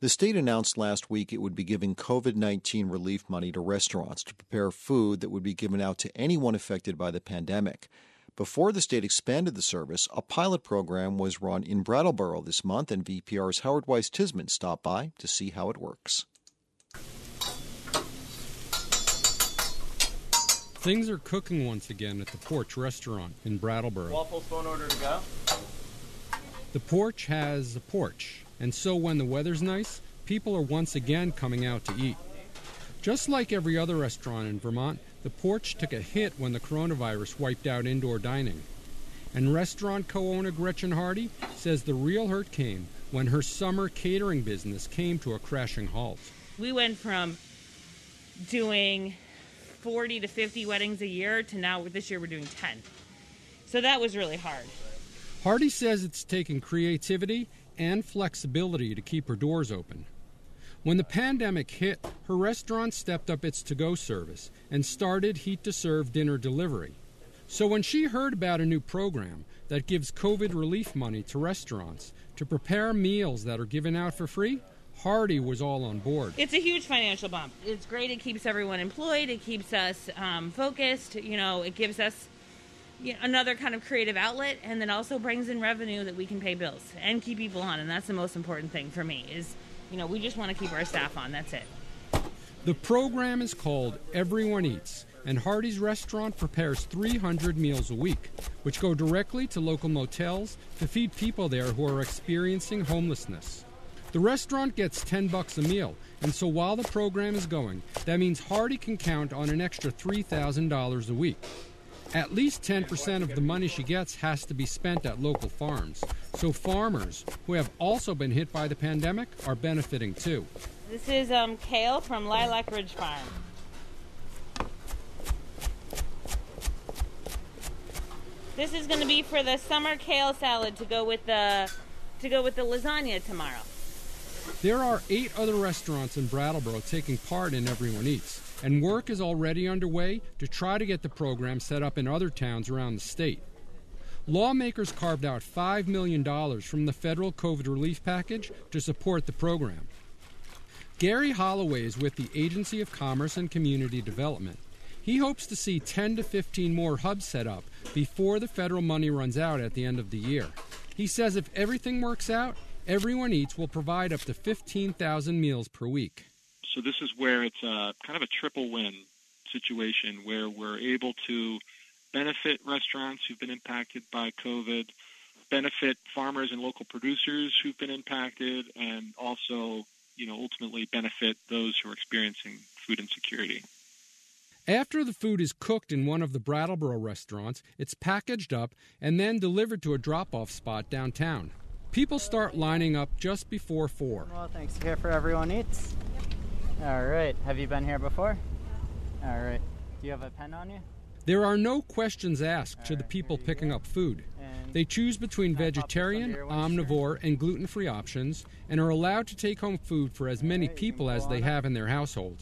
The state announced last week it would be giving COVID-19 relief money to restaurants to prepare food that would be given out to anyone affected by the pandemic. Before the state expanded the service, a pilot program was run in Brattleboro this month, and VPR's Howard Weiss-Tisman stopped by to see how it works. Things are cooking once again at the Porch restaurant in Brattleboro. Waffles, phone order to go. The Porch has a porch, and so when the weather's nice, people are once again coming out to eat. Just like every other restaurant in Vermont, the Porch took a hit when the coronavirus wiped out indoor dining. And restaurant co-owner Gretchen Hardy says the real hurt came when her summer catering business came to a crashing halt. We went from doing 40 to 50 weddings a year to now this year we're doing 10. So that was really hard. Hardy says it's taken creativity and flexibility to keep her doors open. When the pandemic hit, her restaurant stepped up its to-go service and started heat-to-serve dinner delivery. So when she heard about a new program that gives COVID relief money to restaurants to prepare meals that are given out for free, Hardy was all on board. It's a huge financial bump. It's great. It keeps everyone employed. It keeps us focused. It gives us another kind of creative outlet, and then also brings in revenue that we can pay bills and keep people on. And that's the most important thing for me is, we just want to keep our staff on. That's it. The program is called Everyone Eats, and Hardy's restaurant prepares 300 meals a week, which go directly to local motels to feed people there who are experiencing homelessness. The restaurant gets $10 a meal, and so while the program is going, that means Hardy can count on an extra $3,000 a week. At least 10% of the money she gets has to be spent at local farms, so farmers who have also been hit by the pandemic are benefiting too. This is kale from Lilac Ridge Farm. This is going to be for the summer kale salad to go with the lasagna tomorrow. There are 8 other restaurants in Brattleboro taking part in Everyone Eats, and work is already underway to try to get the program set up in other towns around the state. Lawmakers carved out $5 million from the federal COVID relief package to support the program. Gary Holloway is with the Agency of Commerce and Community Development. He hopes to see 10 to 15 more hubs set up before the federal money runs out at the end of the year. He says if everything works out, Everyone Eats will provide up to 15,000 meals per week. So this is where it's kind of a triple win situation where we're able to benefit restaurants who've been impacted by COVID, benefit farmers and local producers who've been impacted, and also, ultimately benefit those who are experiencing food insecurity. After the food is cooked in one of the Brattleboro restaurants, it's packaged up and then delivered to a drop-off spot downtown. People start lining up just before 4. Well, thanks. Here for Everyone Eats. All right. Have you been here before? All right. Do you have a pen on you? There are no questions asked to the people picking up food. They choose between vegetarian, omnivore, and gluten-free options and are allowed to take home food for as many people as they have in their household.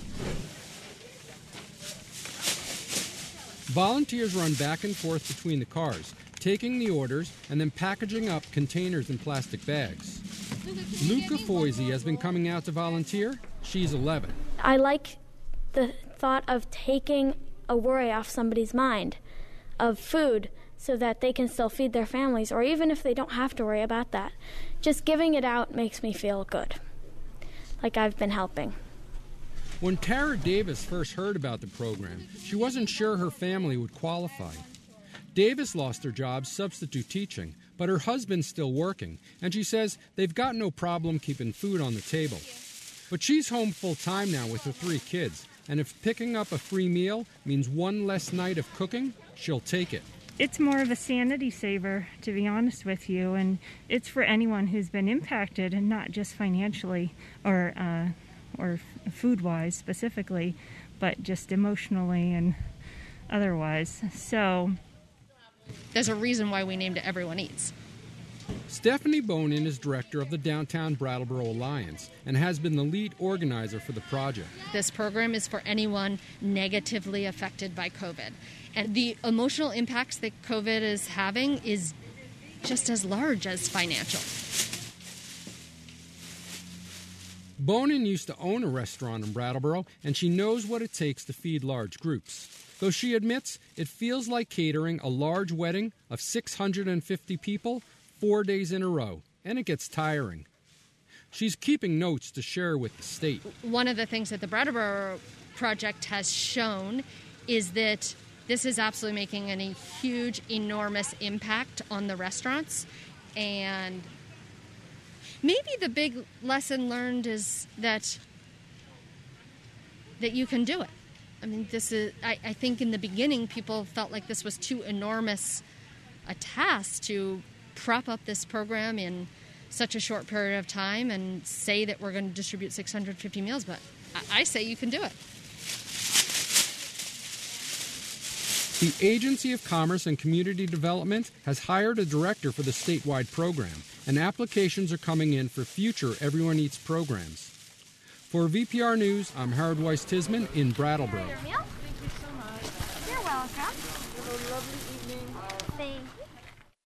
Volunteers run back and forth between the cars, taking the orders and then packaging up containers in plastic bags. Luca Foisey has been coming out to volunteer. She's 11. I like the thought of taking a worry off somebody's mind of food so that they can still feed their families, or even if they don't have to worry about that. Just giving it out makes me feel good, like I've been helping. When Tara Davis first heard about the program, she wasn't sure her family would qualify. Davis lost her job substitute teaching, but her husband's still working, and she says they've got no problem keeping food on the table. But she's home full-time now with her 3 kids, and if picking up a free meal means one less night of cooking, she'll take it. It's more of a sanity saver, to be honest with you, and it's for anyone who's been impacted, and not just financially or food-wise specifically, but just emotionally and otherwise. So there's a reason why we named it Everyone Eats. Stephanie Bonin is director of the Downtown Brattleboro Alliance and has been the lead organizer for the project. This program is for anyone negatively affected by COVID. And the emotional impacts that COVID is having is just as large as financial. Bonin used to own a restaurant in Brattleboro, and she knows what it takes to feed large groups. Though she admits it feels like catering a large wedding of 650 people 4 days in a row, and it gets tiring. She's keeping notes to share with the state. One of the things that the Brattleboro Project has shown is that this is absolutely making a huge, enormous impact on the restaurants. And maybe the big lesson learned is that you can do it. I mean, this is. I think in the beginning people felt like this was too enormous a task to prop up this program in such a short period of time and say that we're going to distribute 650 meals, but I say you can do it. The Agency of Commerce and Community Development has hired a director for the statewide program, and applications are coming in for future Everyone Eats programs. For VPR News, I'm Harold Weiss-Tisman in Brattleboro. Thank you so much. You're welcome. Have a lovely evening. Thank you.